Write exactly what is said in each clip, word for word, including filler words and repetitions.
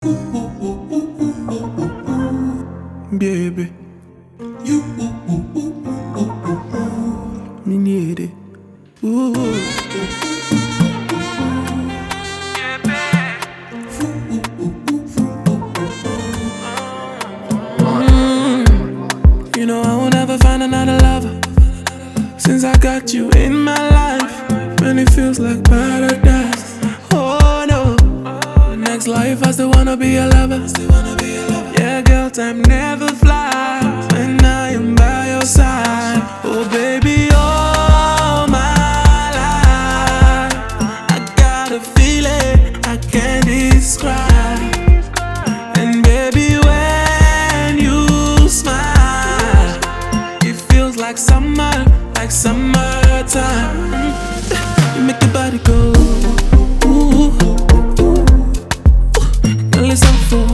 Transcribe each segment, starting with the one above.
Baby, you me need it. Ooh. Mm. You know I will never find another lover since I got you in my life. And it feels like paradise. Oh no, the next life I still wanna be a lover. Yeah, girl, time never flies when I am by your side. Oh baby, all my life I got a feeling I can't describe. And baby, when you smile, it feels like summer, like summertime. You make the body go ooh, ooh, ooh. Girl, it's all for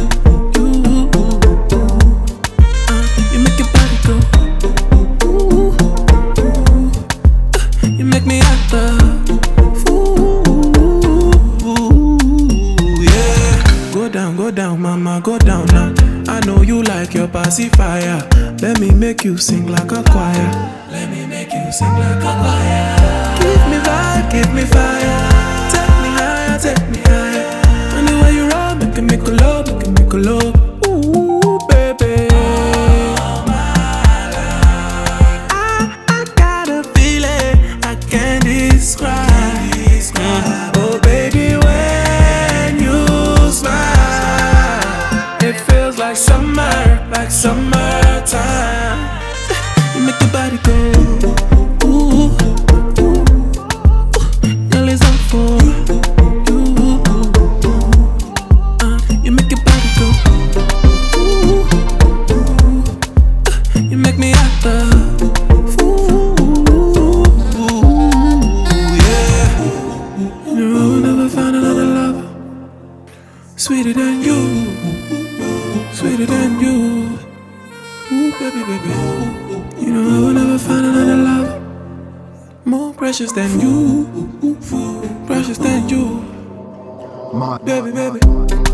go down, mama, go down now. I know you like your pacifier. Let me make you sing like a choir. Let me make you sing like a choir. Give me vibe, give me fire. Take me higher, take me higher. And the way you roll, make it make a love, make it make a love. Ooh, baby. All my life, I, I got a feeling I can't describe. Mm. Oh, baby, when you smile, it feels like summer, like summertime. You make the body go ooh, ooh, ooh. Girl, it's all for you. Uh, you make your body go ooh, ooh. You make me act the fool. Yeah. You know I'll never find another lover sweeter than you. Sweeter than you, ooh, baby, baby. You know I will never find another love more precious than you, precious than you, My baby, baby.